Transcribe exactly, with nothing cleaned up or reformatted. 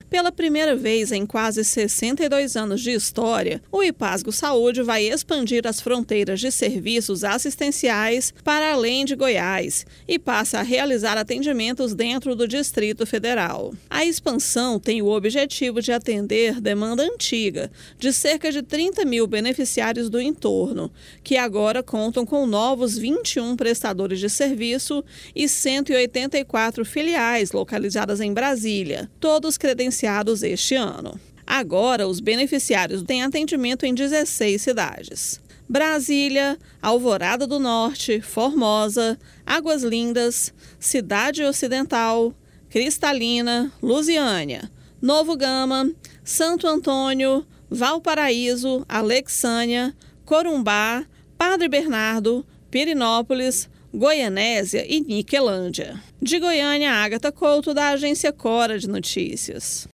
Pela primeira vez em quase sessenta e dois anos de história, o Ipasgo Saúde vai expandir as fronteiras de serviços assistenciais para além de Goiás e passa a realizar atendimentos dentro do Distrito Federal. A expansão tem o objetivo de atender demanda antiga de cerca de trinta mil beneficiários do entorno, que agora contam com novos vinte e um prestadores de serviço e cento e oitenta e quatro filiais localizadas em Brasília, todos credenciados este ano. Agora, os beneficiários têm atendimento em dezesseis cidades: Brasília, Alvorada do Norte, Formosa, Águas Lindas, Cidade Ocidental, Cristalina, Lusiânia, Novo Gama, Santo Antônio, Valparaíso, Alexânia, Corumbá, Padre Bernardo, Pirenópolis, Goianésia e Niquelândia. De Goiânia, Ágata Couto, da agência Cora de Notícias.